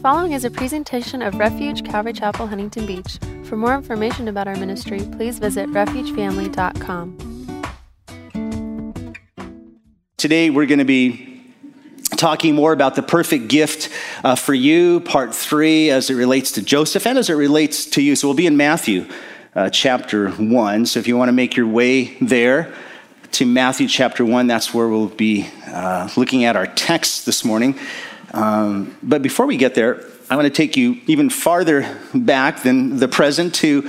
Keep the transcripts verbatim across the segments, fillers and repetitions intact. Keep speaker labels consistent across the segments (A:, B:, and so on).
A: following is a presentation of Refuge Calvary Chapel, Huntington Beach. For more information about our ministry, please visit refuge family dot com.
B: Today we're going to be talking more about the perfect gift uh, for you, part three, as it relates to Joseph and as it relates to you. So we'll be in Matthew uh, chapter one. So if you want to make your way there to Matthew chapter one, that's where we'll be uh, looking at our text this morning. Um, but before we get there, I want to take you even farther back than the present to,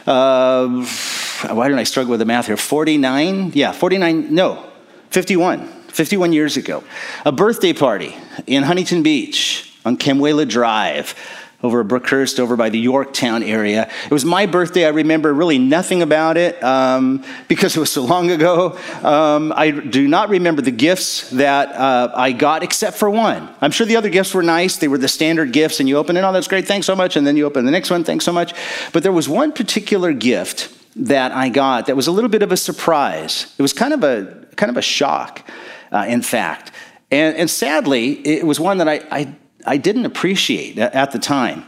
B: uh, why don't I struggle with the math here, forty-nine? Yeah, forty-nine, no, fifty-one. fifty-one years ago, a birthday party in Huntington Beach on Kemuela Drive over at Brookhurst, over by the Yorktown area. It was my birthday. I remember really nothing about it um, because it was so long ago. Um, I do not remember the gifts that uh, I got except for one. I'm sure the other gifts were nice. They were the standard gifts, and you open it, oh, that's great, thanks so much, and then you open the next one, thanks so much. But there was one particular gift that I got that was a little bit of a surprise. It was kind of a kind of a shock. Uh, in fact. And, and sadly, it was one that I, I, I didn't appreciate at, at the time.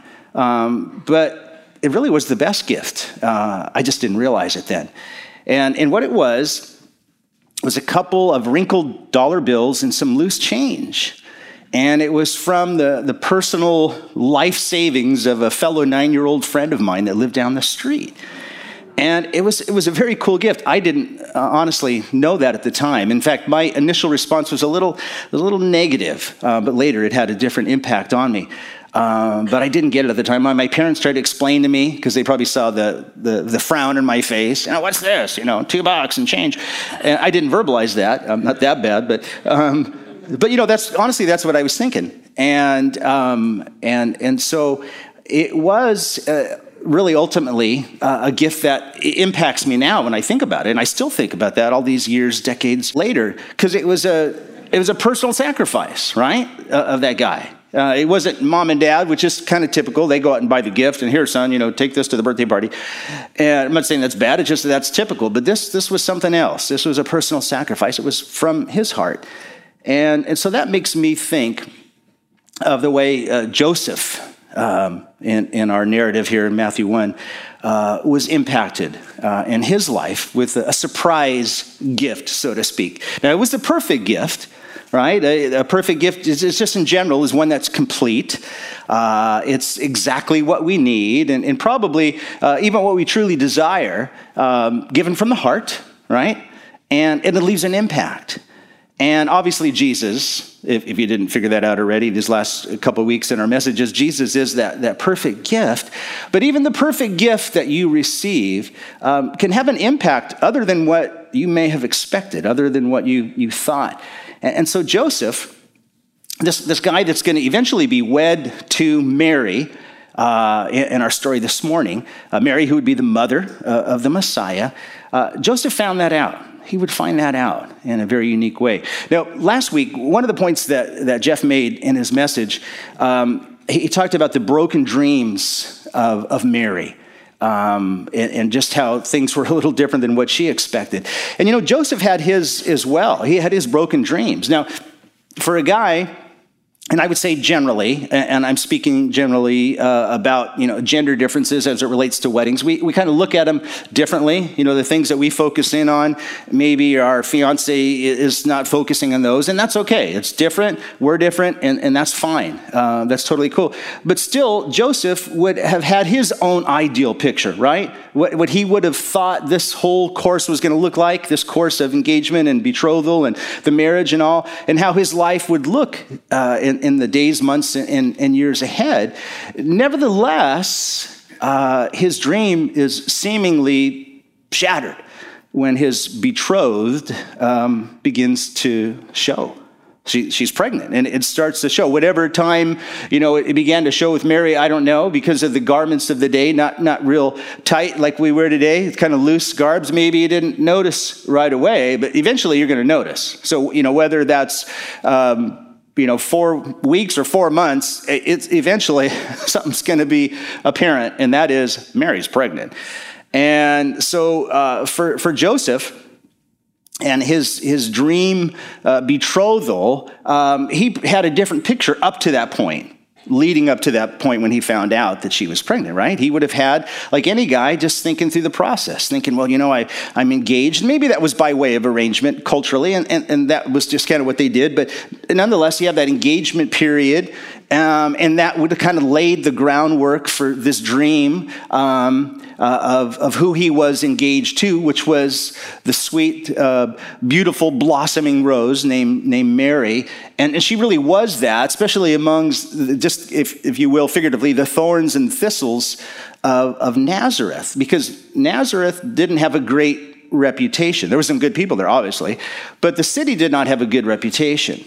B: Um, but it really was the best gift. Uh, I just didn't realize it then. And, and what it was, was a couple of wrinkled dollar bills and some loose change. And it was from the, the personal life savings of a fellow nine-year-old friend of mine that lived down the street. And it was it was a very cool gift. I didn't uh, honestly know that at the time. In fact, my initial response was a little a little negative, uh, but later it had a different impact on me. Um, but I didn't get it at the time. My, my parents tried to explain to me because they probably saw the, the the frown in my face. You know, what's this? You know, two bucks and change. And I didn't verbalize that. I'm not that bad, but um, but you know, that's honestly that's what I was thinking. And um, and and so it was. Uh, really ultimately uh, a gift that impacts me now when I think about it. And I still think about that all these years, decades later, because it was a it was a personal sacrifice, right, uh, of that guy. Uh, it wasn't mom and dad, which is kind of typical. They go out and buy the gift, and here, son, you know, take this to the birthday party. And I'm not saying that's bad, it's just that that's typical. But this this was something else. This was a personal sacrifice. It was from his heart. And, and so that makes me think of the way uh, Joseph, Um, in, in our narrative here in Matthew one, uh, was impacted uh, in his life with a, a surprise gift, so to speak. Now, it was the perfect gift, right? A, a perfect gift is, is just in general is one that's complete. Uh, it's exactly what we need, and, and probably uh, even what we truly desire, um, given from the heart, right? And, and it leaves an impact. And obviously Jesus, if, if you didn't figure that out already, these last couple of weeks in our messages, Jesus is that, that perfect gift. But even the perfect gift that you receive um, can have an impact other than what you may have expected, other than what you, you thought. And, and so Joseph, this, this guy that's going to eventually be wed to Mary, uh, in, in our story this morning, uh, Mary, who would be the mother uh, of the Messiah, uh, Joseph found that out. He would find that out in a very unique way. Now, last week, one of the points that, that Jeff made in his message, um, he, he talked about the broken dreams of, of Mary um, and, and just how things were a little different than what she expected. And, you know, Joseph had his as well. He had his broken dreams. Now, for a guy, and I would say generally, and I'm speaking generally uh, about, you know, gender differences as it relates to weddings. We we kind of look at them differently. You know, the things that we focus in on, maybe our fiance is not focusing on those, and that's okay. It's different. We're different, and, and that's fine. Uh, that's totally cool. But still, Joseph would have had his own ideal picture, right? What, what he would have thought this whole course was going to look like, this course of engagement and betrothal and the marriage and all, and how his life would look uh, in in the days, months, and, and years ahead. Nevertheless, uh, his dream is seemingly shattered when his betrothed um, begins to show. She, she's pregnant, and it starts to show. Whatever time, you know, it began to show with Mary, I don't know, because of the garments of the day, not not real tight like we wear today. It's kind of loose garbs. Maybe you didn't notice right away, but eventually you're going to notice. So, you know, whether that's um, you know, four weeks or four months, it's eventually something's going to be apparent, and that is Mary's pregnant. And so uh, for for Joseph and his his dream uh, betrothal, um, he had a different picture up to that point. leading up to that point when he found out that she was pregnant, right? He would have had, like any guy, just thinking through the process, thinking, well, you know, I, I'm engaged. Maybe that was by way of arrangement culturally, and, and, and that was just kind of what they did. But nonetheless, you have that engagement period, um, and that would have kind of laid the groundwork for this dream um, uh, of, of who he was engaged to, which was the sweet, uh, beautiful, blossoming rose named, named Mary. And, and she really was that, especially amongst, just if, if you will, figuratively, the thorns and thistles of, of Nazareth, because Nazareth didn't have a great reputation. There were some good people there, obviously, but the city did not have a good reputation.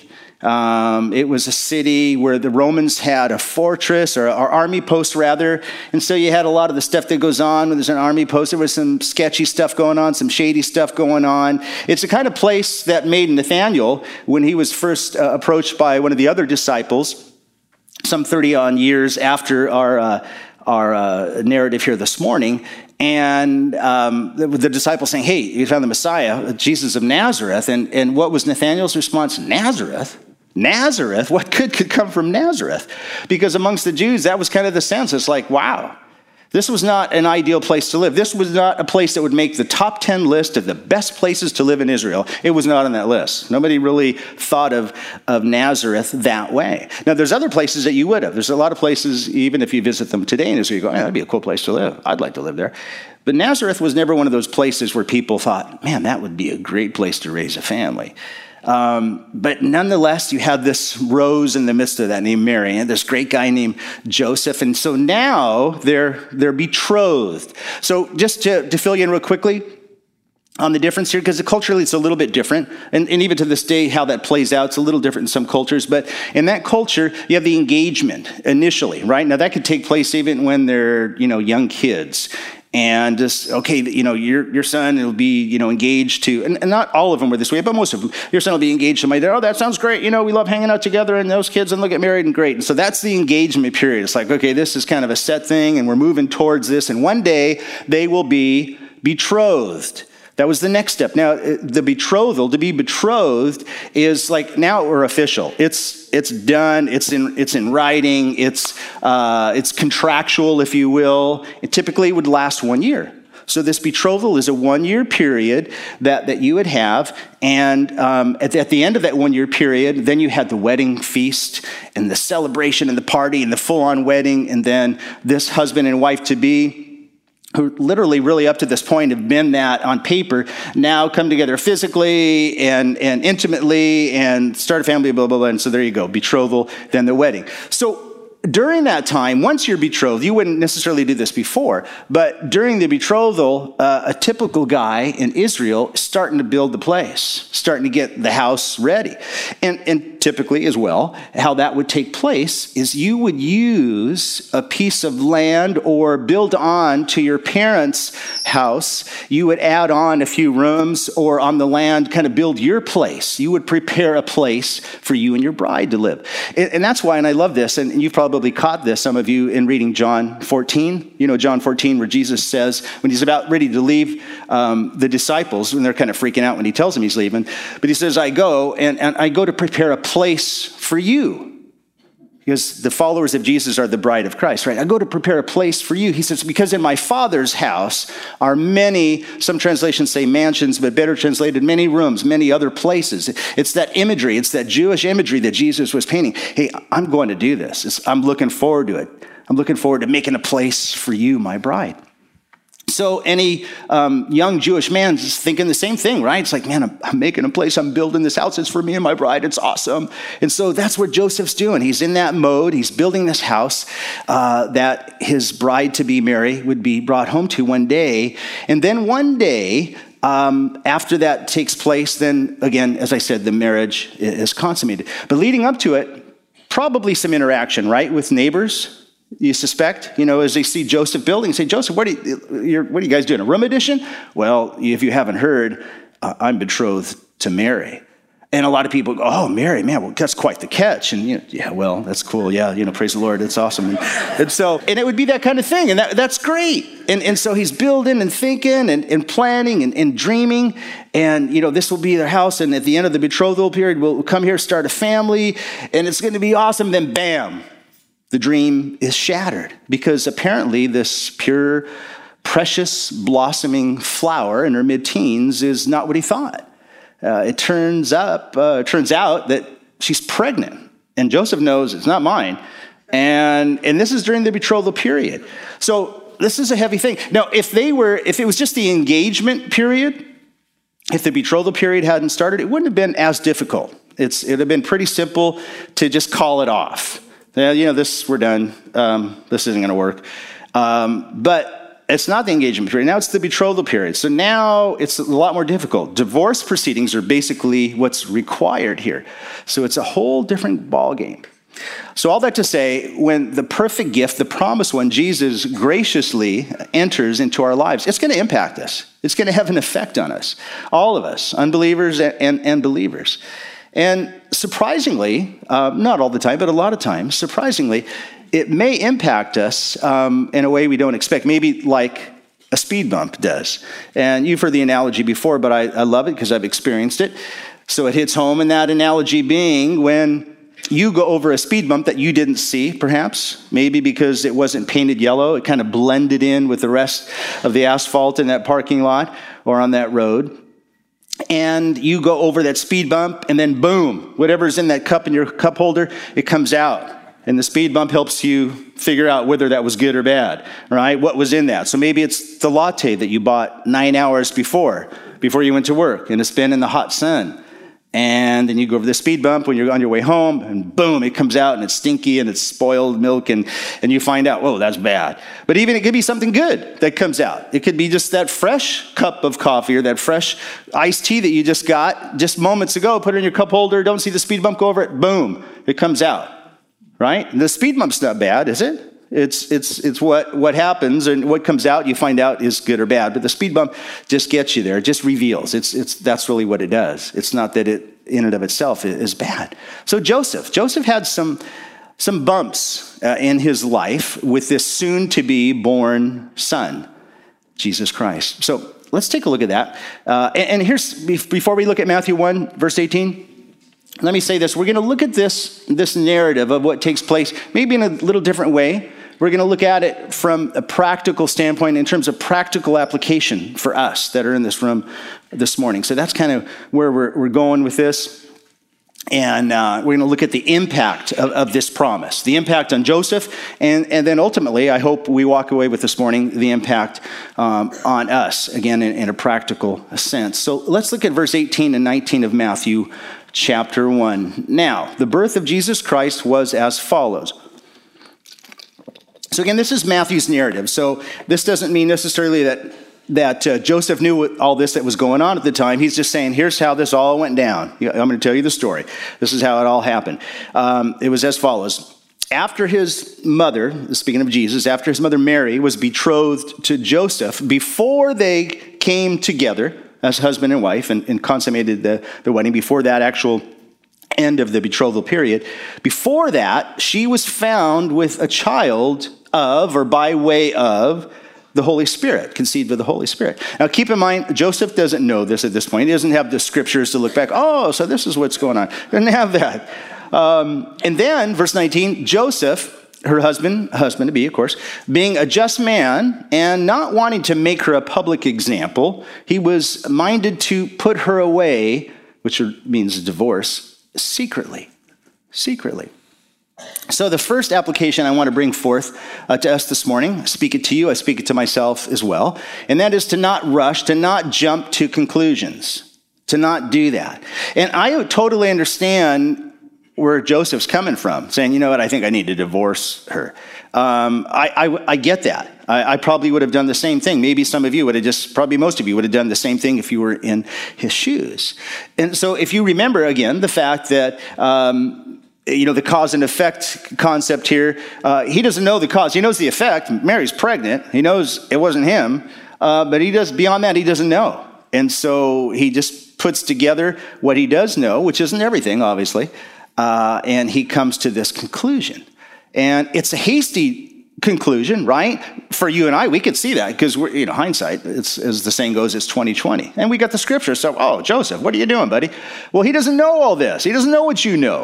B: Um, it was a city where the Romans had a fortress, or, or army post rather, and so you had a lot of the stuff that goes on when there's an army post. There was some sketchy stuff going on, some shady stuff going on. It's the kind of place that made Nathanael, when he was first uh, approached by one of the other disciples, some thirty-odd years after our uh, our uh, narrative here this morning, and um, the, the disciple saying, hey, you found the Messiah, Jesus of Nazareth. And, and what was Nathanael's response? Nazareth? Nazareth? What good could come from Nazareth? Because amongst the Jews, that was kind of the sense. It's like, wow, this was not an ideal place to live. This was not a place that would make the top ten list of the best places to live in Israel. It was not on that list. Nobody really thought of, of Nazareth that way. Now, there's other places that you would have. There's a lot of places, even if you visit them today in Israel, you go, hey, that'd be a cool place to live. I'd like to live there. But Nazareth was never one of those places where people thought, man, that would be a great place to raise a family. Um, but nonetheless, you have this rose in the midst of that named Mary, and this great guy named Joseph. And so now they're they're betrothed. So just to, to fill you in real quickly on the difference here, because culturally it's a little bit different. And, and even to this day, how that plays out, it's a little different in some cultures. But in that culture, you have the engagement initially, right? Now that could take place even when they're, you know, young kids. And just, okay, you know, your your son will be, you know, engaged to, and, and not all of them were this way, but most of them, your son will be engaged to my dad. Oh, that sounds great. You know, we love hanging out together and those kids and they'll get married and great. And so that's the engagement period. It's like, okay, this is kind of a set thing and we're moving towards this. And one day they will be betrothed. That was the next step. Now, the betrothal, to be betrothed, is like now we're official. It's it's done. It's in it's in writing. It's uh, it's contractual, if you will. It typically would last one year. So this betrothal is a one-year period that, that you would have, and um, at, the, at the end of that one-year period, then you had the wedding feast and the celebration and the party and the full-on wedding, and then this husband and wife-to-be, who literally really up to this point have been that on paper, now come together physically and, and intimately and start a family, blah, blah, blah. And so there you go, betrothal, then the wedding. So during that time, once you're betrothed, you wouldn't necessarily do this before, but during the betrothal, uh, a typical guy in Israel is starting to build the place, starting to get the house ready. And, and typically as well, how that would take place is you would use a piece of land or build on to your parents' house. You would add on a few rooms, or on the land kind of build your place. You would prepare a place for you and your bride to live. And, and that's why, and I love this, and you've probably Probably caught this, some of you, in reading John fourteen. You know, John fourteen, where Jesus says, when he's about ready to leave um, the disciples, and they're kind of freaking out when he tells them he's leaving, but he says, I go, and, and I go to prepare a place for you. Because the followers of Jesus are the bride of Christ, right? I go to prepare a place for you. He says, because in my Father's house are many, some translations say mansions, but better translated, many rooms, many other places. It's that imagery. It's that Jewish imagery that Jesus was painting. Hey, I'm going to do this. It's, I'm looking forward to it. I'm looking forward to making a place for you, my bride. So any um, young Jewish man is thinking the same thing, right? It's like, man, I'm, I'm making a place. I'm building this house. It's for me and my bride. It's awesome. And so that's what Joseph's doing. He's in that mode. He's building this house uh, that his bride-to-be Mary would be brought home to one day. And then one day, um, after that takes place, then again, as I said, the marriage is consummated. But leading up to it, probably some interaction, right, with neighbors. You suspect, you know, as they see Joseph building, say, Joseph, what are you, you're, what are you guys doing, a room addition? Well, if you haven't heard, uh, I'm betrothed to Mary. And a lot of people go, oh, Mary, man, well, that's quite the catch. And, you know, yeah, well, that's cool. Yeah, you know, praise the Lord. It's awesome. And, and so, and it would be that kind of thing. And that, that's great. And, and so he's building and thinking and, and planning and, and dreaming. And, you know, this will be their house. And at the end of the betrothal period, we'll come here, start a family. And it's going to be awesome. Then, bam. the dream is shattered because apparently this pure, precious, blossoming flower in her mid-teens is not what he thought. Uh, it turns up, uh, it turns out that she's pregnant, and Joseph knows it's not mine. And and this is during the betrothal period. So this is a heavy thing. Now, if they were, if it was just the engagement period, if the betrothal period hadn't started, it wouldn't have been as difficult. It's it'd have been pretty simple to just call it off. Yeah, you know, this we're done. Um, this isn't going to work. Um, but it's not the engagement period. Now it's the betrothal period. So now it's a lot more difficult. Divorce proceedings are basically what's required here. So it's a whole different ballgame. So all that to say, when the perfect gift, the promised one, Jesus graciously enters into our lives, it's going to impact us. It's going to have an effect on us, all of us, unbelievers and, and, and believers. And surprisingly, uh, not all the time, but a lot of times, surprisingly, it may impact us um, in a way we don't expect, maybe like a speed bump does. And you've heard the analogy before, but I, I love it because I've experienced it. So it hits home, and that analogy being when you go over a speed bump that you didn't see, perhaps, maybe because it wasn't painted yellow. It kind of blended in with the rest of the asphalt in that parking lot or on that road. And you go over that speed bump, and then boom, whatever's in that cup in your cup holder, it comes out. And the speed bump helps you figure out whether that was good or bad, right? What was in that? So maybe it's the latte that you bought nine hours before, before you went to work, and it's been in the hot sun. And then you go over the speed bump when you're on your way home, and boom, it comes out, and it's stinky, and it's spoiled milk, and, and you find out, whoa, that's bad. But even it could be something good that comes out. It could be just that fresh cup of coffee or that fresh iced tea that you just got just moments ago, put it in your cup holder, don't see the speed bump, go over it, boom, it comes out, right? And the speed bump's not bad, is it? It's it's it's what, what happens, and what comes out, you find out is good or bad. But the speed bump just gets you there. It just reveals. It's it's that's really what it does. It's not that it in and of itself is bad. So Joseph, Joseph had some some bumps uh, in his life with this soon-to-be born son, Jesus Christ. So let's take a look at that. Uh, and, and here's, before we look at Matthew one, verse eighteen, let me say this. We're going to look at this, this narrative of what takes place maybe in a little different way. We're going to look at it from a practical standpoint in terms of practical application for us that are in this room this morning. So that's kind of where we're, we're going with this. And uh, we're going to look at the impact of, of this promise, the impact on Joseph, and, and then ultimately, I hope we walk away with this morning, the impact um, on us, again, in, in a practical sense. So let's look at verse eighteen and nineteen of Matthew chapter one. Now, the birth of Jesus Christ was as follows. So again, this is Matthew's narrative. So this doesn't mean necessarily that that uh, Joseph knew all this that was going on at the time. He's just saying, here's how this all went down. I'm going to tell you the story. This is how it all happened. Um, it was as follows. After his mother, speaking of Jesus, after his mother Mary was betrothed to Joseph, before they came together as husband and wife and, and consummated the, the wedding, before that actual end of the betrothal period, before that, she was found with a child of, or by way of, the Holy Spirit, conceived of the Holy Spirit. Now keep in mind, Joseph doesn't know this at this point. He doesn't have the scriptures to look back. Oh, so this is what's going on. He doesn't have that. Um, and then, verse nineteen, Joseph, her husband, husband to be, of course, being a just man and not wanting to make her a public example, he was minded to put her away, which means divorce, secretly. Secretly. So the first application I want to bring forth uh, to us this morning, I speak it to you, I speak it to myself as well, and that is to not rush, to not jump to conclusions, to not do that. And I totally understand where Joseph's coming from, saying, you know what, I think I need to divorce her. Um, I, I, I get that. I, I probably would have done the same thing. Maybe some of you would have just, probably most of you would have done the same thing if you were in his shoes. And so if you remember, again, the fact that, um, you know, the cause and effect concept here, uh, he doesn't know the cause. He knows the effect. Mary's pregnant. He knows it wasn't him. Uh, but he does, beyond that, he doesn't know. And so he just puts together what he does know, which isn't everything, obviously. Uh, and he comes to this conclusion. And it's a hasty conclusion, right? For you and I, we could see that because we're, you know, hindsight, it's, as the saying goes, it's twenty twenty. And we got the scripture. So, oh, Joseph, what are you doing, buddy? Well, he doesn't know all this. He doesn't know what you know.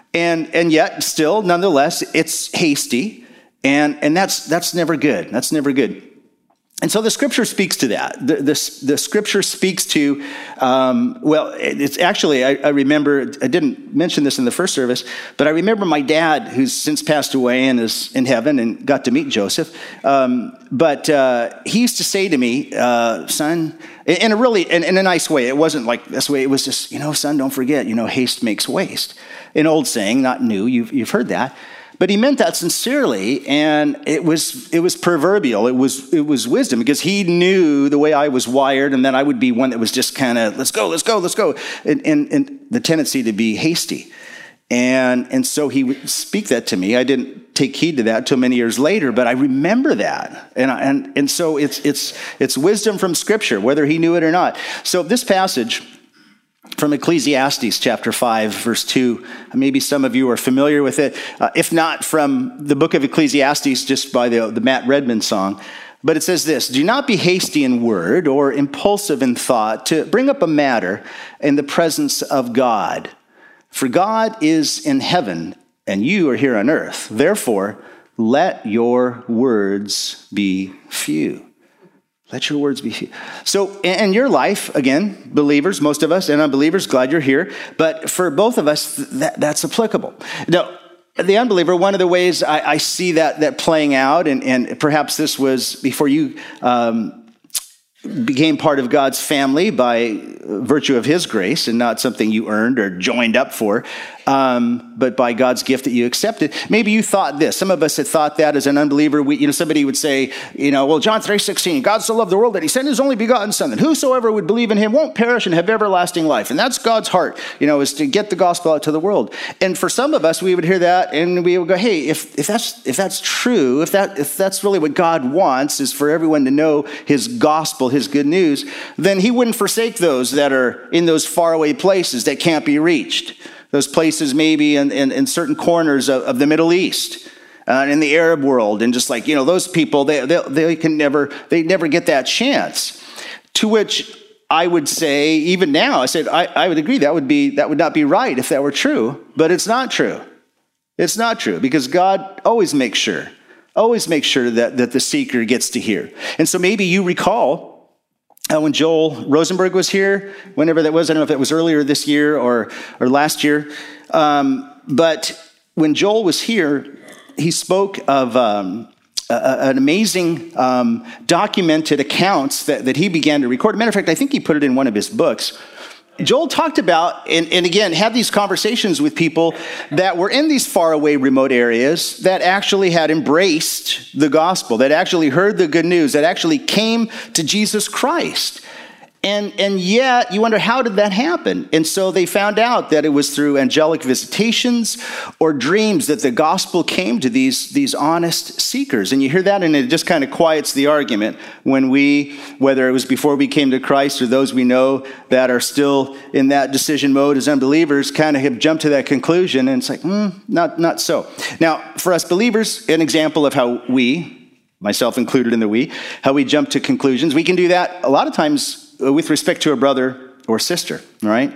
B: And and yet, still, nonetheless, it's hasty, and, and that's that's never good. That's never good. And so the scripture speaks to that. The, the, the scripture speaks to, um, well, it's actually, I, I remember, I didn't mention this in the first service, but I remember my dad, who's since passed away and is in heaven and got to meet Joseph. Um, but uh, he used to say to me, uh, son, in a really, in, in a nice way, it wasn't like this way, it was just, you know, son, don't forget, you know, haste makes waste. An old saying, not new, you've, you've heard that. But he meant that sincerely, and it was it was proverbial. It was it was wisdom, because he knew the way I was wired, and then I would be one that was just kind of, let's go, let's go, let's go, and, and, and the tendency to be hasty. And and so he would speak that to me. I didn't take heed to that until many years later, but I remember that. And I, and and so it's it's it's wisdom from Scripture, whether he knew it or not. So this passage from Ecclesiastes chapter five, verse two. Maybe some of you are familiar with it. Uh, if not, from the book of Ecclesiastes, just by the, the Matt Redman song. But it says this: do not be hasty in word or impulsive in thought to bring up a matter in the presence of God. For God is in heaven and you are here on earth. Therefore, let your words be few. Let your words be few. So in your life, again, believers, most of us, and unbelievers, glad you're here. But for both of us, that, that's applicable. Now, the unbeliever, one of the ways I, I see that that playing out, and, and perhaps this was before you um, became part of God's family by virtue of his grace and not something you earned or joined up for, um, but by God's gift that you accepted. Maybe you thought this. Some of us had thought that as an unbeliever. We, you know, somebody would say, you know, well, John three sixteen, God so loved the world that he sent his only begotten son, that whosoever would believe in him won't perish and have everlasting life. And that's God's heart, you know, is to get the gospel out to the world. And for some of us, we would hear that and we would go, hey, if, if that's if that's true, if that if that's really what God wants, is for everyone to know his gospel, his good news, then he wouldn't forsake those that are in those faraway places that can't be reached. Those places maybe in, in, in certain corners of, of the Middle East, uh, in the Arab world, and just like, you know, those people, they, they they can never, they never get that chance. To which I would say, even now, I said, I, I would agree, that would be, that would not be right if that were true, but it's not true. It's not true, because God always makes sure, always makes sure that, that the seeker gets to hear. And so maybe you recall, Uh, when Joel Rosenberg was here, whenever that was, I don't know if it was earlier this year or or last year, um, but when Joel was here, he spoke of um, a, an amazing um, documented accounts that, that he began to record. Matter of fact, I think he put it in one of his books. Joel talked about, and, and again, had these conversations with people that were in these faraway remote areas that actually had embraced the gospel, that actually heard the good news, that actually came to Jesus Christ. And, and yet, you wonder, how did that happen? And so they found out that it was through angelic visitations or dreams that the gospel came to these, these honest seekers. And you hear that, and it just kind of quiets the argument when we, whether it was before we came to Christ or those we know that are still in that decision mode as unbelievers, kind of have jumped to that conclusion. And it's like, mm, not, not so. Now, for us believers, an example of how we, myself included in the we, how we jump to conclusions, we can do that a lot of times with respect to a brother or sister, right?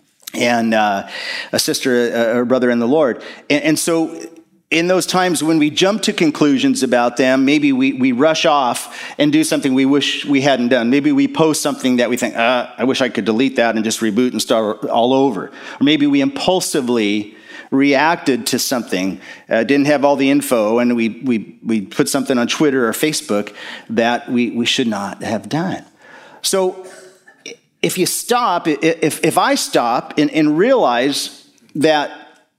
B: And uh, a sister or brother in the Lord. And, and so in those times when we jump to conclusions about them, maybe we, we rush off and do something we wish we hadn't done. Maybe we post something that we think, uh, I wish I could delete that and just reboot and start all over. Or maybe we impulsively reacted to something, uh, didn't have all the info, and we, we, we put something on Twitter or Facebook that we, we should not have done. So if you stop, if, if I stop and, and realize that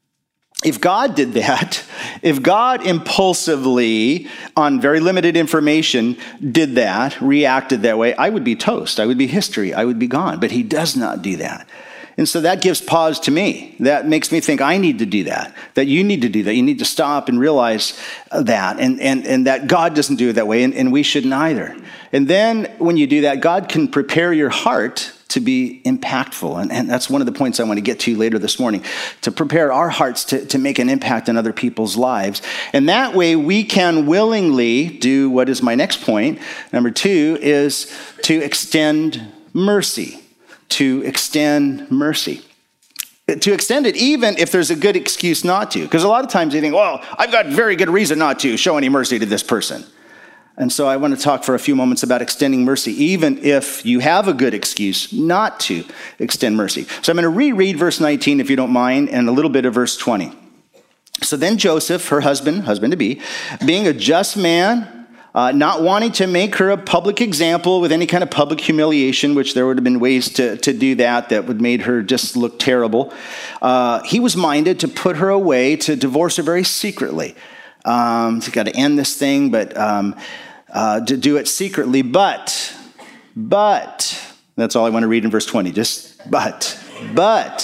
B: if God did that, if God impulsively, on very limited information, did that, reacted that way, I would be toast. I would be history. I would be gone. But he does not do that. And so that gives pause to me. That makes me think I need to do that, that you need to do that. You need to stop and realize that, and, and, and that God doesn't do it that way, and, and we shouldn't either. And then when you do that, God can prepare your heart to be impactful. And, and that's one of the points I want to get to later this morning, to prepare our hearts to, to make an impact on other people's lives. And that way we can willingly do what is my next point. Number two is to extend mercy. To extend mercy. to extend it even if there's a good excuse not to. Because a lot of times you think, well, I've got very good reason not to show any mercy to this person. And so I want to talk for a few moments about extending mercy, even if you have a good excuse not to extend mercy. So I'm going to reread verse nineteen, if you don't mind, and a little bit of verse twenty. So then Joseph, her husband, husband-to-be, being a just man, uh, not wanting to make her a public example with any kind of public humiliation, which there would have been ways to, to do that that would made her just look terrible, uh, he was minded to put her away, to divorce her very secretly. Um, so got to end this thing, but... Um, Uh, to do it secretly, but, but, that's all I want to read in verse twenty, just but, but.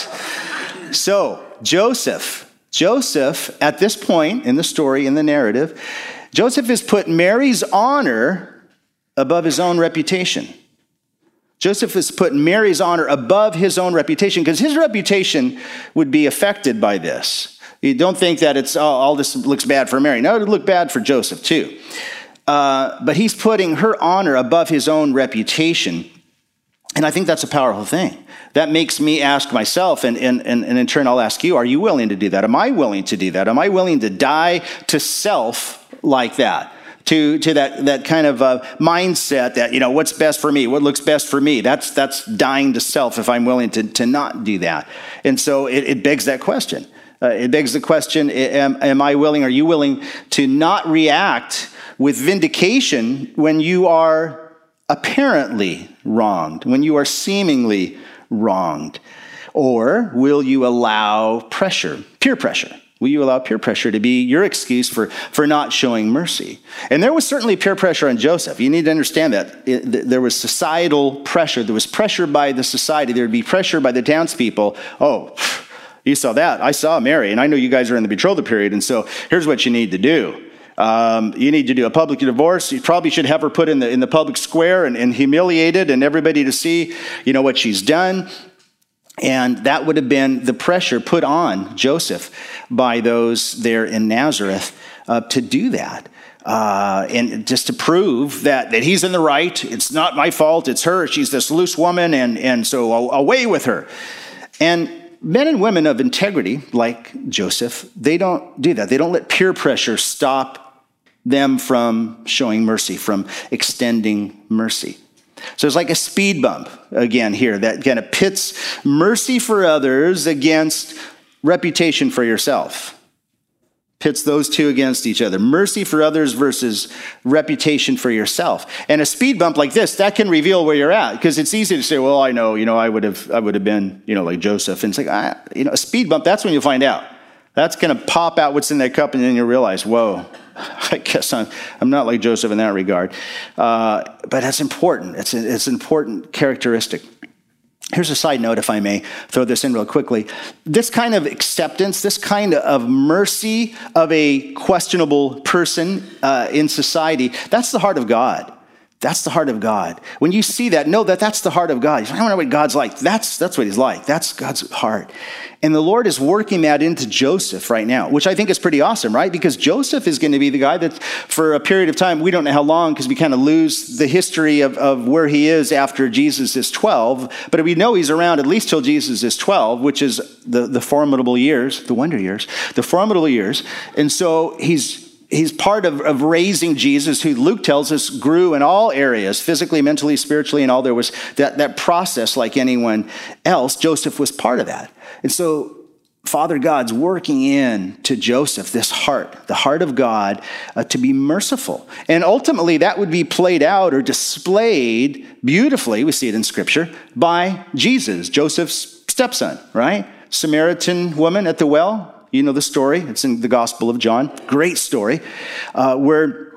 B: So, Joseph, Joseph, at this point in the story, in the narrative, Joseph has put Mary's honor above his own reputation. Joseph has put Mary's honor above his own reputation, because his reputation would be affected by this. You don't think that it's, oh, all this looks bad for Mary. No, it would look bad for Joseph too. Uh, but he's putting her honor above his own reputation. And I think that's a powerful thing. That makes me ask myself, and, and, and, and in turn I'll ask you, are you willing to do that? Am I willing to do that? Am I willing to die to self like that? To, to that, that kind of uh, mindset that, you know, what's best for me? What looks best for me? That's, that's dying to self if I'm willing to, to not do that. And so it, it begs that question. Uh, it begs the question, am, am I willing, are you willing to not react with vindication when you are apparently wronged, when you are seemingly wronged? Or will you allow pressure, peer pressure? Will you allow peer pressure to be your excuse for, for not showing mercy? And there was certainly peer pressure on Joseph. You need to understand that. It, there was societal pressure. There was pressure by the society. There would be pressure by the townspeople. Oh, you saw that. I saw Mary, and I know you guys are in the betrothal period, and so here's what you need to do. Um, you need to do a public divorce. You probably should have her put in the in the public square and, and humiliated, and everybody to see, you know, what she's done. And that would have been the pressure put on Joseph by those there in Nazareth uh, to do that. Uh, and just to prove that, that he's in the right. It's not my fault. It's her. She's this loose woman, and, and so away with her. And men and women of integrity, like Joseph, they don't do that. They don't let peer pressure stop them from showing mercy, from extending mercy. So it's like a speed bump, again, here, that kind of pits mercy for others against reputation for yourself. Pits those two against each other. Mercy for others versus reputation for yourself. And a speed bump like this, that can reveal where you're at, because it's easy to say, well, I know, you know, I would have I would have been, you know, like Joseph. And it's like, ah, you know, a speed bump, that's when you'll find out. That's going to pop out what's in that cup, and then you realize, whoa, I guess I'm, I'm not like Joseph in that regard. Uh, but that's important. It's, a, it's an important characteristic. Here's a side note, if I may throw this in real quickly. This kind of acceptance, this kind of mercy of a questionable person uh, in society, that's the heart of God. That's the heart of God. When you see that, know that that's the heart of God. You say, I don't know what God's like. That's, that's what he's like. That's God's heart. And the Lord is working that into Joseph right now, which I think is pretty awesome, right? Because Joseph is going to be the guy that for a period of time, we don't know how long, because we kind of lose the history of, of where he is after Jesus is twelve. But we know he's around at least till Jesus is twelve, which is the, the formidable years, the wonder years, the formidable years. And so he's He's part of, of raising Jesus, who Luke tells us grew in all areas, physically, mentally, spiritually, and all. There was that, that process like anyone else. Joseph was part of that. And so Father God's working in to Joseph this heart, the heart of God, uh, to be merciful. And ultimately that would be played out or displayed beautifully, we see it in Scripture, by Jesus, Joseph's stepson, right? Samaritan woman at the well. You know the story. It's in the Gospel of John. Great story uh, where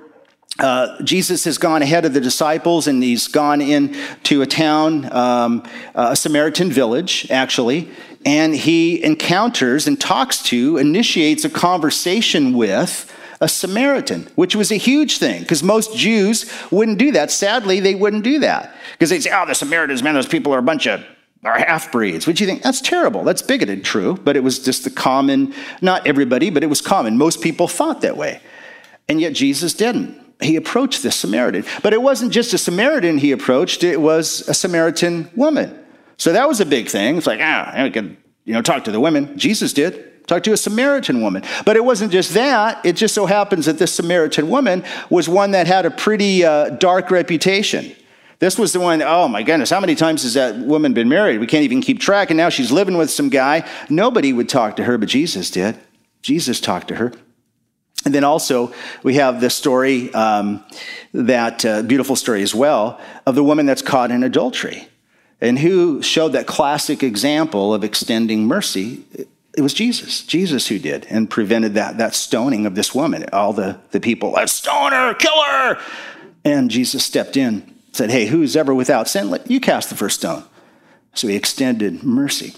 B: uh, Jesus has gone ahead of the disciples, and he's gone into a town, um, a Samaritan village, actually, and he encounters and talks to, initiates a conversation with a Samaritan, which was a huge thing, because most Jews wouldn't do that. Sadly, they wouldn't do that, because they'd say, oh, the Samaritans, man, those people are a bunch of are half-breeds, which you think, that's terrible. That's bigoted, true. But it was just the common, not everybody, but it was common. Most people thought that way. And yet Jesus didn't. He approached the Samaritan. But it wasn't just a Samaritan he approached, it was a Samaritan woman. So that was a big thing. It's like, ah, I could, you know, talk to the women. Jesus did. Talk to a Samaritan woman. But it wasn't just that. It just so happens that this Samaritan woman was one that had a pretty uh, dark reputation. This was the one, oh my goodness, how many times has that woman been married? We can't even keep track, and now she's living with some guy. Nobody would talk to her, but Jesus did. Jesus talked to her. And then also, we have the story, um, that uh, beautiful story as well, of the woman that's caught in adultery. And who showed that classic example of extending mercy? It was Jesus. Jesus who did, and prevented that, that stoning of this woman. All the, the people, let's stone her, kill her! And Jesus stepped in, said, hey, who's ever without sin, let you cast the first stone. So he extended mercy.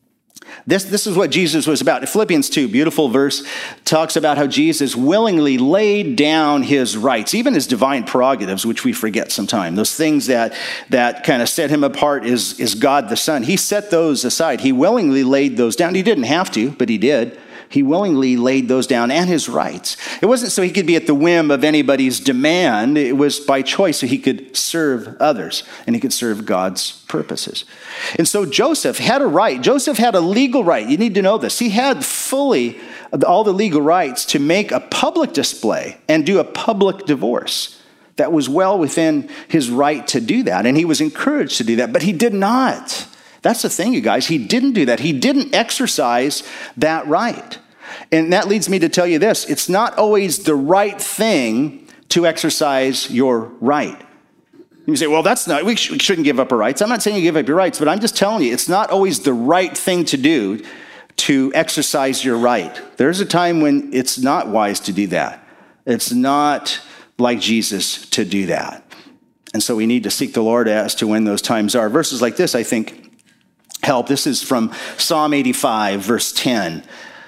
B: This, this is what Jesus was about. Philippians two, beautiful verse, talks about how Jesus willingly laid down his rights, even his divine prerogatives, which we forget sometimes. Those things that, that kind of set him apart is, is God the Son. He set those aside. He willingly laid those down. He didn't have to, but he did. He willingly laid those down, and his rights. It wasn't so he could be at the whim of anybody's demand. It was by choice so he could serve others, and he could serve God's purposes. And so Joseph had a right. Joseph had a legal right. You need to know this. He had fully all the legal rights to make a public display and do a public divorce. That was well within his right to do that, and he was encouraged to do that, but he did not. That's the thing, you guys. He didn't do that. He didn't exercise that right. And that leads me to tell you this. It's not always the right thing to exercise your right. You say, well, that's not, we shouldn't give up our rights. I'm not saying you give up your rights, but I'm just telling you, it's not always the right thing to do to exercise your right. There's a time when it's not wise to do that. It's not like Jesus to do that. And so we need to seek the Lord as to when those times are. Verses like this, I think, help. This is from Psalm eighty-five, verse ten,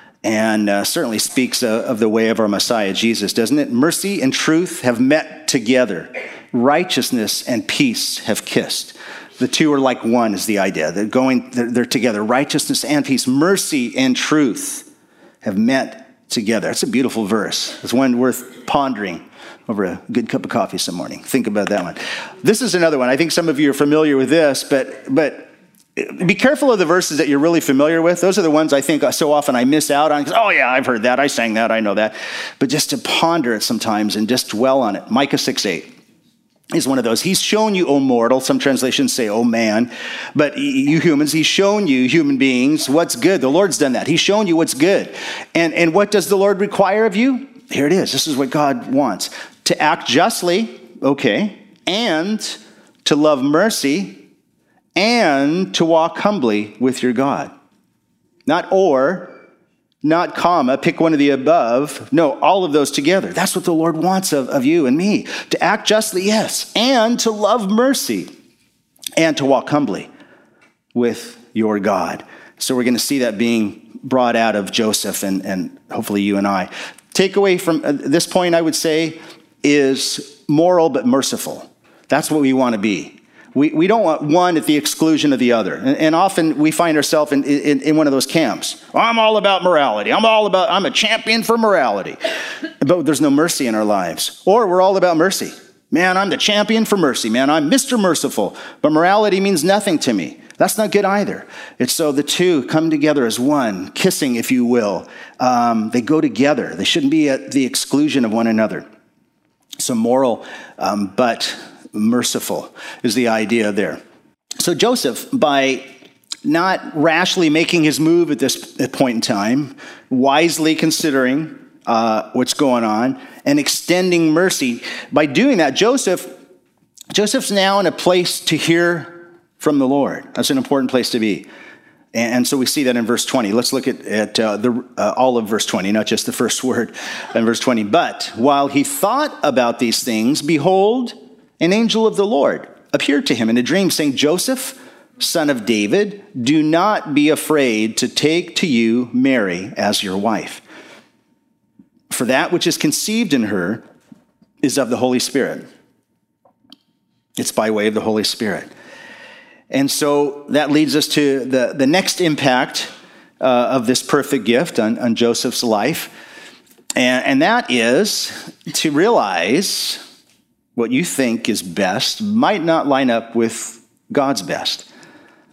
B: and uh, certainly speaks uh, of the way of our Messiah, Jesus, doesn't it? Mercy and truth have met together. Righteousness and peace have kissed. The two are like one is the idea. They're going, they're, they're together. Righteousness and peace, mercy and truth have met together. It's a beautiful verse. It's one worth pondering over a good cup of coffee some morning. Think about that one. This is another one. I think some of you are familiar with this, but but be careful of the verses that you're really familiar with. Those are the ones I think so often I miss out on. Oh yeah, I've heard that. I sang that. I know that. But just to ponder it sometimes and just dwell on it. Micah six eight is one of those. He's shown you, O mortal. Some translations say, O man. But you humans, he's shown you, human beings, what's good. The Lord's done that. He's shown you what's good. And, and what does the Lord require of you? Here it is. This is what God wants. To act justly, okay, and to love mercy, and to walk humbly with your God. Not or, not comma, pick one of the above. No, all of those together. That's what the Lord wants of, of you and me. To act justly, yes, and to love mercy, and to walk humbly with your God. So we're going to see that being brought out of Joseph and, and hopefully you and I. Takeaway from this point, I would say, is moral but merciful. That's what we want to be. We we don't want one at the exclusion of the other. And, and often we find ourselves in, in, in one of those camps. I'm all about morality. I'm all about, I'm a champion for morality. But there's no mercy in our lives. Or we're all about mercy. Man, I'm the champion for mercy, man. I'm Mister Merciful. But morality means nothing to me. That's not good either. It's so the two come together as one, kissing, if you will. Um, they go together. They shouldn't be at the exclusion of one another. So moral, um, but merciful is the idea there. So Joseph, by not rashly making his move at this point in time, wisely considering uh, what's going on and extending mercy, by doing that, Joseph, Joseph's now in a place to hear from the Lord. That's an important place to be. And so we see that in verse twenty. Let's look at, at uh, the, uh, all of verse twenty, not just the first word in verse twenty. But while he thought about these things, behold, an angel of the Lord appeared to him in a dream, saying, Joseph, son of David, do not be afraid to take to you Mary as your wife. For that which is conceived in her is of the Holy Spirit. It's by way of the Holy Spirit. And so that leads us to the, the next impact uh, of this perfect gift on, on Joseph's life. And, and that is to realize what you think is best might not line up with God's best.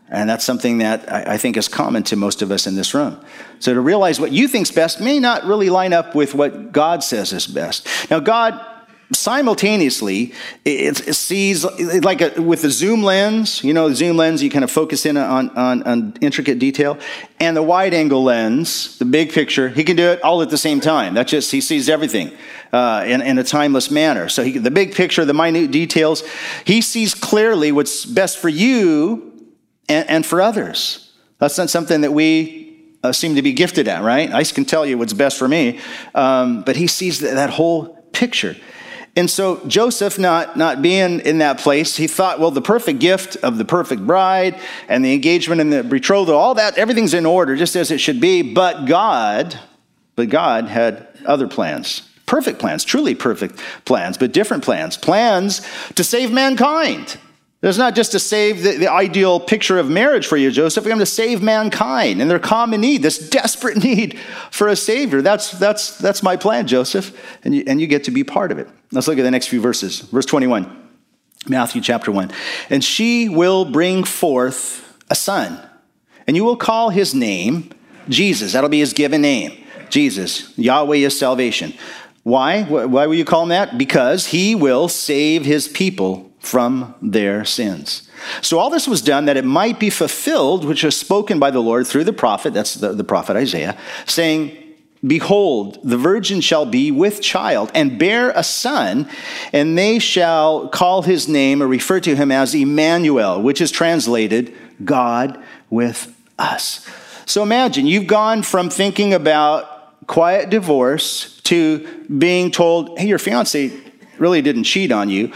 B: And that's something that I, I think is common to most of us in this room. So to realize what you think's best may not really line up with what God says is best. Now, God simultaneously it, it sees, like a, with the zoom lens, you know, the zoom lens, you kind of focus in on, on, on intricate detail, and the wide angle lens, the big picture, he can do it all at the same time. That's just, he sees everything uh, in, in a timeless manner. So he, the big picture, the minute details, he sees clearly what's best for you and, and for others. That's not something that we uh, seem to be gifted at, right? I can tell you what's best for me, um, but he sees that, that whole picture. And so Joseph, not, not being in that place, he thought, well, the perfect gift of the perfect bride and the engagement and the betrothal, all that, everything's in order, just as it should be. But God, but God had other plans, perfect plans, truly perfect plans, but different plans, plans to save mankind. It's not just to save the, the ideal picture of marriage for you, Joseph. We're going to save mankind and their common need, this desperate need for a Savior. That's that's that's my plan, Joseph, and you, and you get to be part of it. Let's look at the next few verses. Verse twenty-one, Matthew chapter one. And she will bring forth a son, and you will call his name Jesus. That'll be his given name, Jesus. Yahweh is salvation. Why? Why will you call him that? Because he will save his people from their sins. So all this was done that it might be fulfilled, which was spoken by the Lord through the prophet, that's the, the prophet Isaiah, saying, behold, the virgin shall be with child and bear a son, and they shall call his name or refer to him as Emmanuel, which is translated God with us. So imagine you've gone from thinking about quiet divorce to being told, hey, your fiance really didn't cheat on you,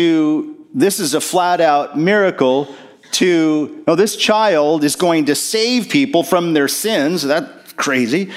B: to this is a flat out miracle, to, no, this child is going to save people from their sins. That's crazy.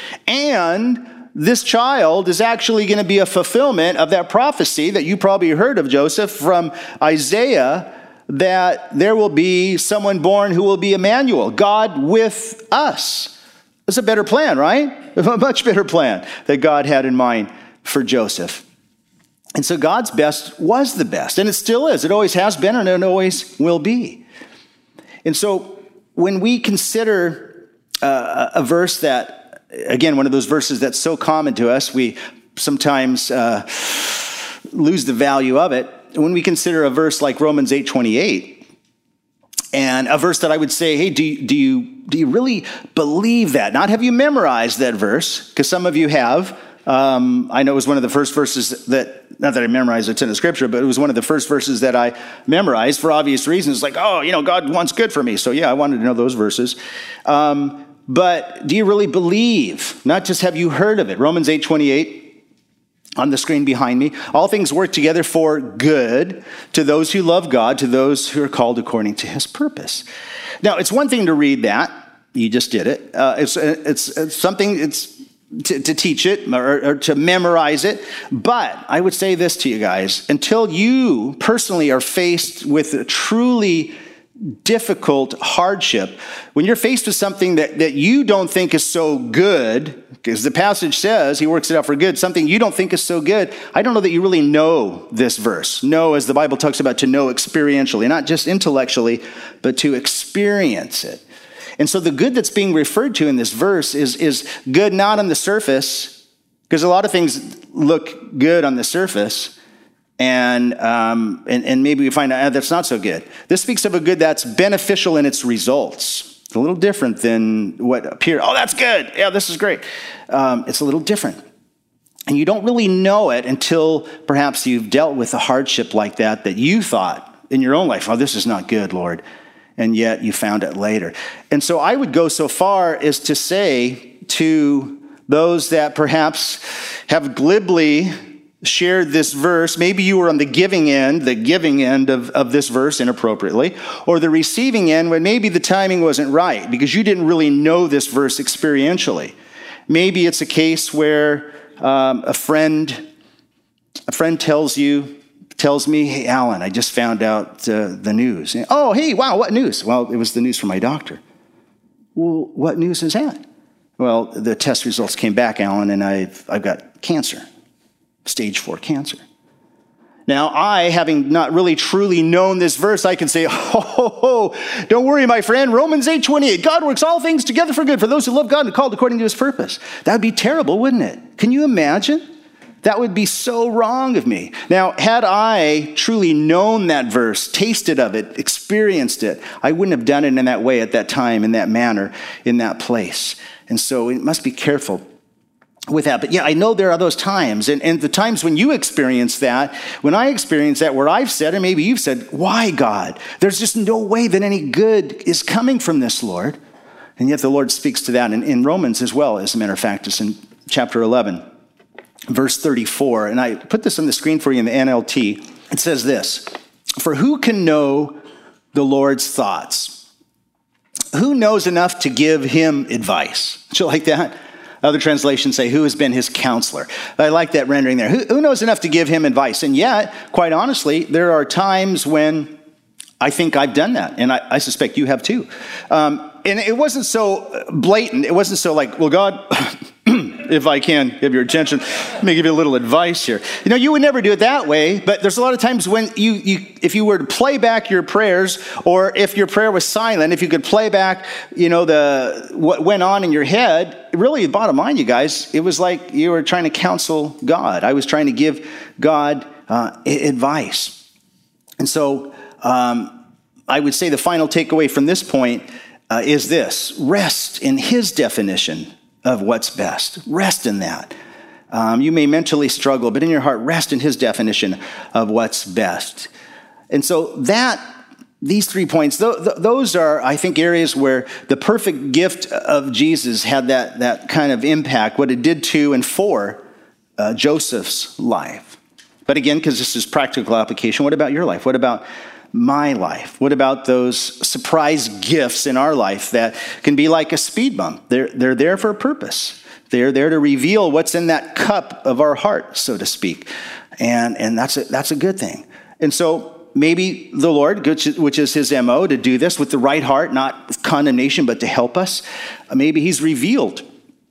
B: And this child is actually going to be a fulfillment of that prophecy that you probably heard of, Joseph, from Isaiah, that there will be someone born who will be Emmanuel, God with us. It's a better plan, right? A much better plan that God had in mind for Joseph. And so God's best was the best, and it still is. It always has been, and it always will be. And so when we consider uh, a verse that, again, one of those verses that's so common to us, we sometimes uh, lose the value of it. When we consider a verse like Romans eight twenty-eight, and a verse that I would say, hey, do you, do you, do you really believe that? Not have you memorized that verse, because some of you have. Um, I know it was one of the first verses that, not that I memorized a ton of scripture, but it was one of the first verses that I memorized for obvious reasons. Like, oh, you know, God wants good for me. So yeah, I wanted to know those verses. Um, but do you really believe? Not just have you heard of it. Romans eight twenty-eight on the screen behind me. All things work together for good to those who love God, to those who are called according to his purpose. Now, it's one thing to read that. You just did it. Uh, it's, it's, it's something, it's, To, to teach it or, or to memorize it. But I would say this to you guys, until you personally are faced with a truly difficult hardship, when you're faced with something that, that you don't think is so good, because the passage says he works it out for good, something you don't think is so good, I don't know that you really know this verse. Know, as the Bible talks about, to know experientially, not just intellectually, but to experience it. And so the good that's being referred to in this verse is, is good not on the surface, because a lot of things look good on the surface, and, um, and, and maybe we find out oh, that's not so good. This speaks of a good that's beneficial in its results. It's a little different than what appeared. Oh, that's good. Yeah, this is great. Um, it's a little different. And you don't really know it until perhaps you've dealt with a hardship like that that you thought in your own life, oh, this is not good, Lord. And yet you found it later. And so I would go so far as to say to those that perhaps have glibly shared this verse, maybe you were on the giving end, the giving end of, of this verse inappropriately, or the receiving end when maybe the timing wasn't right because you didn't really know this verse experientially. Maybe it's a case where um, a friend, a friend tells you, tells me, hey, Alan, I just found out uh, the news. And, oh, hey, wow, what news? Well, it was the news from my doctor. Well, what news is that? Well, the test results came back, Alan, and I've, I've got cancer, stage four cancer. Now, I, having not really truly known this verse, I can say, ho, ho, ho, don't worry, my friend, Romans eight twenty-eight, God works all things together for good for those who love God and are called according to his purpose. That would be terrible, wouldn't it? Can you imagine? That would be so wrong of me. Now, had I truly known that verse, tasted of it, experienced it, I wouldn't have done it in that way at that time, in that manner, in that place. And so we must be careful with that. But yeah, I know there are those times, and, and the times when you experience that, when I experience that, where I've said, and maybe you've said, why, God? There's just no way that any good is coming from this, Lord. And yet the Lord speaks to that in, in Romans as well, as a matter of fact. It's in chapter eleven, verse thirty-four. And I put this on the screen for you in the N L T. It says this, for who can know the Lord's thoughts? Who knows enough to give him advice? Do you like that? Other translations say, who has been his counselor? I like that rendering there. Who, who knows enough to give him advice? And yet, quite honestly, there are times when I think I've done that, and I, I suspect you have too. Um, and it wasn't so blatant. It wasn't so like, well, God, if I can give your attention, let me give you a little advice here. You know, you would never do it that way, but there's a lot of times when you, you if you were to play back your prayers, or if your prayer was silent, if you could play back, you know, the what went on in your head, really, the bottom line, you guys, it was like you were trying to counsel God. I was trying to give God uh, advice. And so um, I would say the final takeaway from this point uh, is this: rest in his definition of what's best. Rest in that. Um, you may mentally struggle, but in your heart, rest in his definition of what's best. And so that, these three points, th- th- those are, I think, areas where the perfect gift of Jesus had that, that kind of impact, what it did to and for uh, Joseph's life. But again, because this is practical application, what about your life? What about my life? What about those surprise gifts in our life that can be like a speed bump? They're, they're there for a purpose. They're there to reveal what's in that cup of our heart, so to speak. And, and that's, a, that's a good thing. And so maybe the Lord, which is his M O, to do this with the right heart, not with condemnation, but to help us. Maybe he's revealed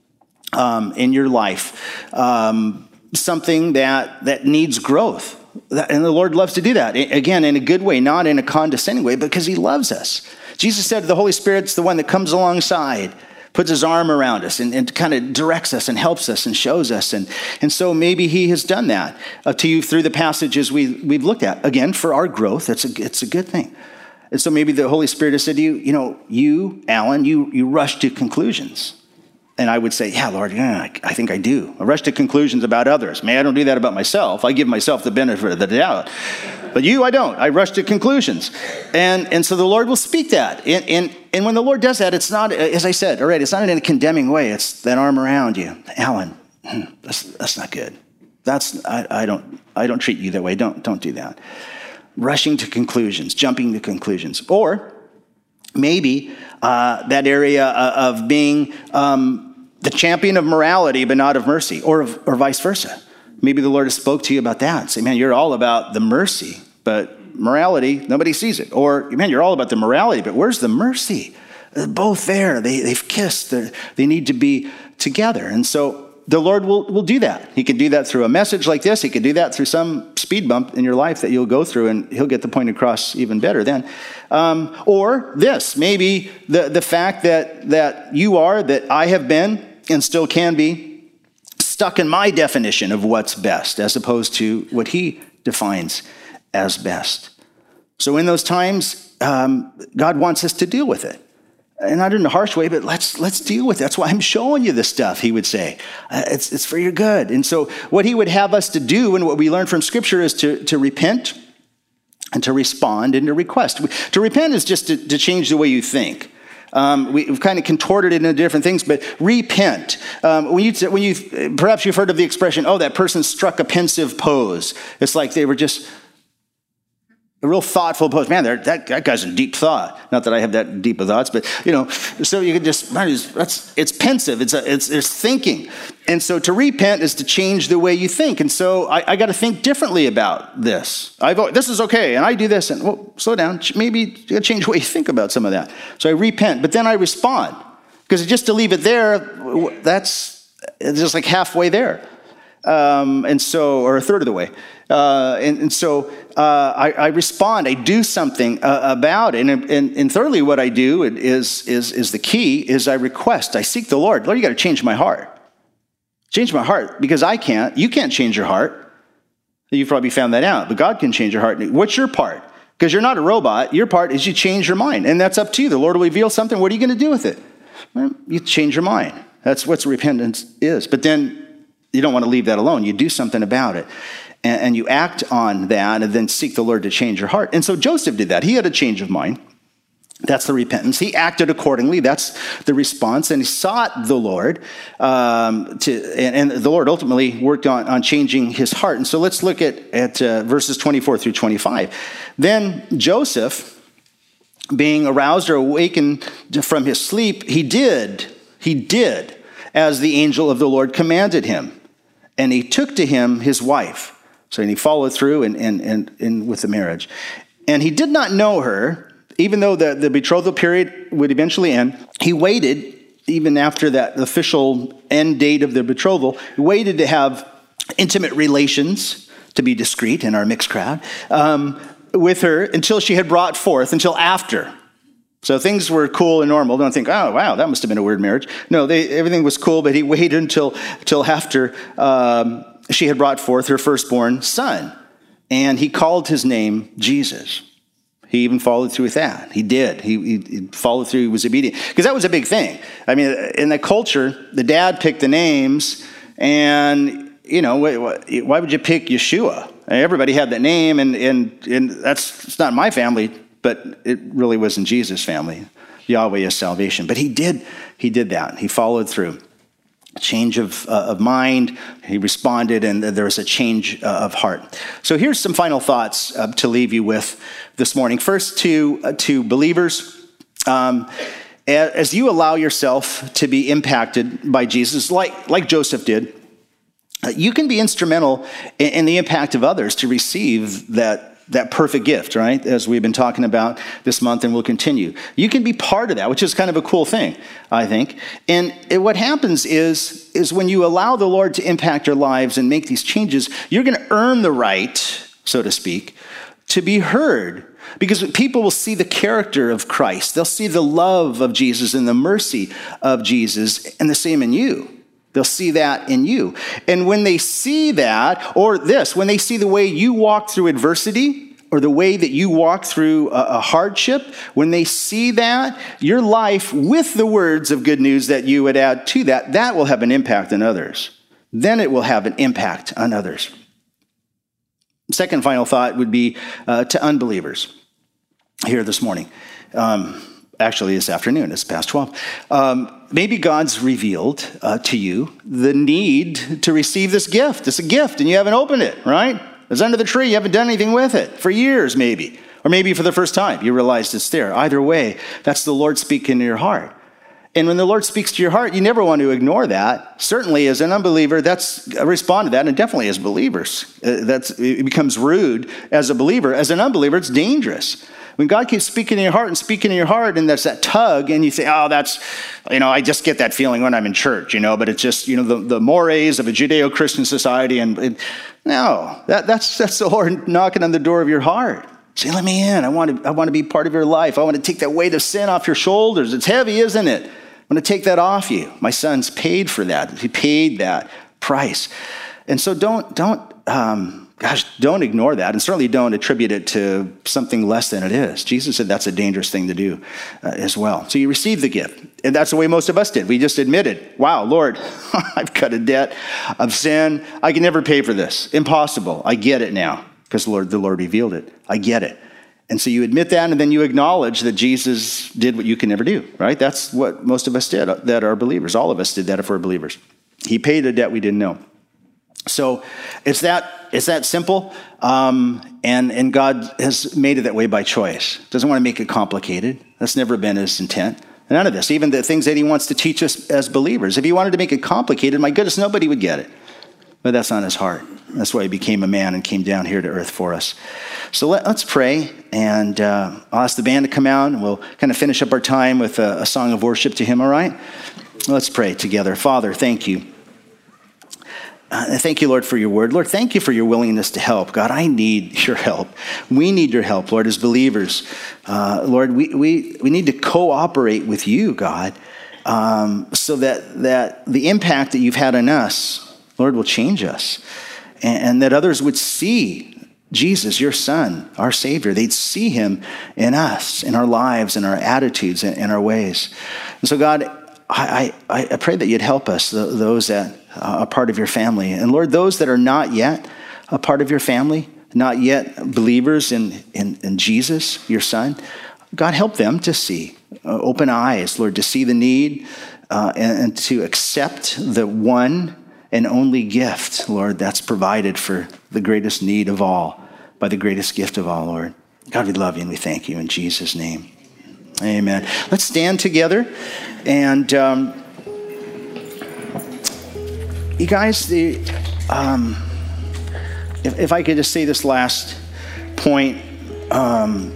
B: um, in your life um, something that, that needs growth. And the Lord loves to do that, again, in a good way, not in a condescending way, because he loves us. Jesus said the Holy Spirit's the one that comes alongside, puts his arm around us, and, and kind of directs us and helps us and shows us. And, and so maybe he has done that uh, to you through the passages we, we've looked at. Again, for our growth, it's a, it's a good thing. And so maybe the Holy Spirit has said to you, you know, you, Alan, you, you rush to conclusions. And I would say, yeah, Lord, yeah, I think I do. I rush to conclusions about others. Man, I don't do that about myself. I give myself the benefit of the doubt. But you, I don't. I rush to conclusions. And and so the Lord will speak that. And, and, and when the Lord does that, it's not, as I said, all right, it's not in a condemning way. It's that arm around you. Alan, that's, that's not good. That's I, I don't I don't treat you that way. Don't, don't do that. Rushing to conclusions, jumping to conclusions. Or maybe uh, that area of being um, the champion of morality, but not of mercy, or or vice versa. Maybe the Lord has spoke to you about that. Say, man, you're all about the mercy, but morality, nobody sees it. Or, man, you're all about the morality, but where's the mercy? They're both there. They, they've kissed. They're, they need to be together. And so the Lord will, will do that. He can do that through a message like this. He can do that through some speed bump in your life that you'll go through, and he'll get the point across even better then. Um, or this, maybe the, the fact that, that you are, that I have been, and still can be, stuck in my definition of what's best, as opposed to what he defines as best. So in those times, um, God wants us to deal with it. And not in a harsh way, but let's let's deal with it. That's why I'm showing you this stuff, he would say. Uh, it's, it's for your good. And so what he would have us to do, and what we learn from Scripture, is to, to repent and to respond and to request. To repent is just to, to change the way you think. Um, we, we've kind of contorted it into different things, but repent. Um, when you, when you, perhaps you've heard of the expression, oh, that person struck a pensive pose. It's like they were just a real thoughtful pose. Man, that, that guy's in deep thought. Not that I have that deep of thoughts, but, you know, so you could just, that's, it's pensive. It's, a, it's, it's thinking. And so to repent is to change the way you think. And so I, I got to think differently about this. I've, this is okay, and I do this, and well, slow down. Maybe you got to change the way you think about some of that. So I repent, but then I respond. Because just to leave it there, that's just like halfway there. Um, and so, or a third of the way. Uh, and, and so uh, I, I respond, I do something uh, about it. And, and, and thirdly, what I do is, is, is the key, is I request, I seek the Lord. Lord, you got to change my heart. Change my heart, because I can't. You can't change your heart. You've probably found that out, but God can change your heart. What's your part? Because you're not a robot. Your part is you change your mind, and that's up to you. The Lord will reveal something. What are you going to do with it? Well, you change your mind. That's what repentance is. But then you don't want to leave that alone. You do something about it, and, and you act on that, and then seek the Lord to change your heart. And so Joseph did that. He had a change of mind. That's the repentance. He acted accordingly. That's the response. And he sought the Lord, um, to, and, and the Lord ultimately worked on, on changing his heart. And so let's look at, at uh, verses twenty-four through twenty-five. Then Joseph, being aroused or awakened from his sleep, he did, he did as the angel of the Lord commanded him. And he took to him his wife. So and he followed through and, and, and, and with the marriage. And he did not know her. Even though the, the betrothal period would eventually end, he waited, even after that official end date of the betrothal, he waited to have intimate relations, to be discreet in our mixed crowd, um, with her until she had brought forth, until after. So things were cool and normal. Don't think, oh, wow, that must have been a weird marriage. No, they, everything was cool, but he waited until, until after um, she had brought forth her firstborn son. And he called his name Jesus. He even followed through with that. He did. He, he, he followed through. He was obedient. Because that was a big thing. I mean, in that culture, the dad picked the names. And, you know, why would you pick Yeshua? Everybody had that name. And, and, and that's it's not my family, but it really wasn't Jesus' family. Yahweh is salvation. But he did, he did that. He followed through. Change of, uh, of mind, he responded, and there was a change uh, of heart. So here's some final thoughts uh, to leave you with this morning. First, to, uh, to believers, um, as you allow yourself to be impacted by Jesus, like, like Joseph did, uh, you can be instrumental in, in the impact of others to receive that that perfect gift, right? As we've been talking about this month and will continue. You can be part of that, which is kind of a cool thing, I think. And it, what happens is, is when you allow the Lord to impact your lives and make these changes, you're going to earn the right, so to speak, to be heard. Because people will see the character of Christ. They'll see the love of Jesus and the mercy of Jesus, and the same in you. They'll see that in you. And when they see that, or this, when they see the way you walk through adversity, or the way that you walk through a, a hardship, when they see that, your life with the words of good news that you would add to that, that will have an impact on others. Then it will have an impact on others. Second final thought would be uh, to unbelievers here this morning. Um, actually, this afternoon, it's past twelve. Um, Maybe God's revealed uh, to you the need to receive this gift. It's a gift, and you haven't opened it, right? It's under the tree. You haven't done anything with it for years, maybe. Or maybe for the first time, you realized it's there. Either way, that's the Lord speaking to your heart. And when the Lord speaks to your heart, you never want to ignore that. Certainly, as an unbeliever, that's I respond to that, and definitely as believers. Uh, that's it becomes rude as a believer. As an unbeliever, it's dangerous. When God keeps speaking in your heart and speaking in your heart, and there's that tug, and you say, oh, that's, you know, I just get that feeling when I'm in church, you know, but it's just, you know, the, the mores of a Judeo-Christian society. And, and no, that, that's, that's the Lord knocking on the door of your heart. Say, let me in. I want to, I want to be part of your life. I want to take that weight of sin off your shoulders. It's heavy, isn't it? I want to take that off you. My son's paid for that. He paid that price. And so don't, don't, um, Gosh, don't ignore that, and certainly don't attribute it to something less than it is. Jesus said that's a dangerous thing to do uh, as well. So you receive the gift, and that's the way most of us did. We just admitted, wow, Lord, I've got a debt of sin. I can never pay for this. Impossible. I get it now, because Lord, the Lord revealed it. I get it. And so you admit that, and then you acknowledge that Jesus did what you can never do, right? That's what most of us did that are believers. All of us did that if we're believers. He paid a debt we didn't know. So it's that it's that simple, um, and, and God has made it that way by choice. Doesn't want to make it complicated. That's never been his intent. None of this, even the things that he wants to teach us as believers. If he wanted to make it complicated, my goodness, nobody would get it. But that's not his heart. That's why he became a man and came down here to earth for us. So let, let's pray, and uh, I'll ask the band to come out, and we'll kind of finish up our time with a, a song of worship to him, all right? Let's pray together. Father, thank you. Uh, thank you, Lord, for your word. Lord, thank you for your willingness to help. God, I need your help. We need your help, Lord, as believers. Uh, Lord, we, we, we need to cooperate with you, God, um, so that, that the impact that you've had on us, Lord, will change us, and, and that others would see Jesus, your son, our Savior. They'd see him in us, in our lives, in our attitudes, in, in our ways. And so, God, I, I, I pray that you'd help us, those that are a part of your family. And Lord, those that are not yet a part of your family, not yet believers in, in, in Jesus, your son, God, help them to see, uh, open eyes, Lord, to see the need uh, and, and to accept the one and only gift, Lord, that's provided for the greatest need of all, by the greatest gift of all, Lord. God, we love you and we thank you in Jesus' name. Amen. Let's stand together. And um, you guys, the, um, if, if I could just say this last point, um,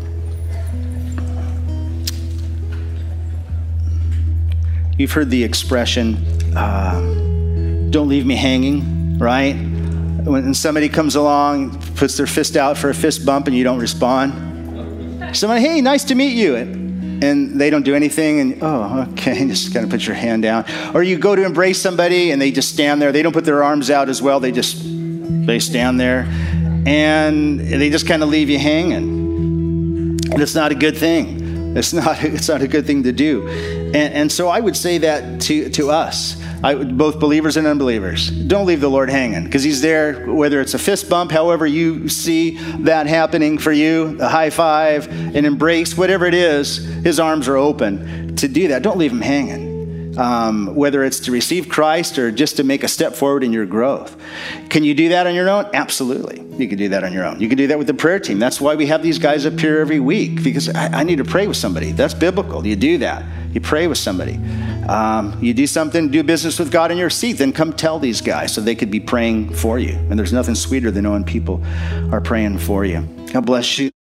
B: you've heard the expression, uh, don't leave me hanging, right? When somebody comes along, puts their fist out for a fist bump and you don't respond. Someone, hey, nice to meet you. And, and they don't do anything. And, oh, okay, just kind of put your hand down. Or you go to embrace somebody and they just stand there. They don't put their arms out as well. They just, they stand there. And they just kind of leave you hanging. And it's not a good thing. It's not, it's not a good thing to do. And, and so I would say that to, to us. I, both believers and unbelievers. Don't leave the Lord hanging, because he's there, whether it's a fist bump, however you see that happening for you, a high five, an embrace, whatever it is, his arms are open to do that. Don't leave him hanging, um, whether it's to receive Christ or just to make a step forward in your growth. Can you do that on your own? Absolutely. You can do that on your own. You can do that with the prayer team. That's why we have these guys up here every week, because I, I need to pray with somebody. That's biblical. You do that. You pray with somebody. Um, you do something, do business with God in your seat, then come tell these guys so they could be praying for you. And there's nothing sweeter than knowing people are praying for you. God bless you.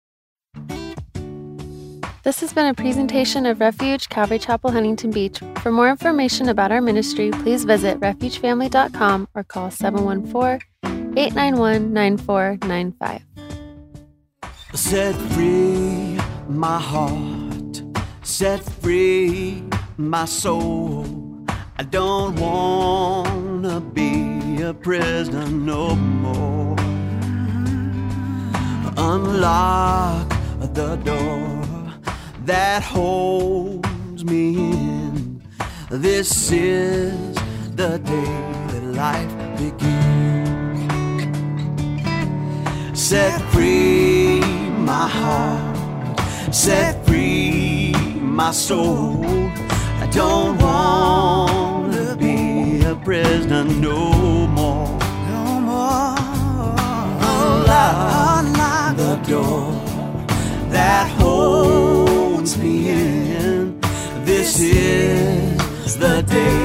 A: This has been a presentation of Refuge Calvary Chapel, Huntington Beach. For more information about our ministry, please visit refuge family dot com or call seven one four, eight nine one, nine four nine five.
C: Set free my heart, set free my soul. I don't wanna be a prisoner no more. Unlock the door that holds me in. This is the day that life begins. Set free my heart, set free my soul. I don't want to be a prisoner no more. No more. Unlock, unlock the door that holds me in. This is the day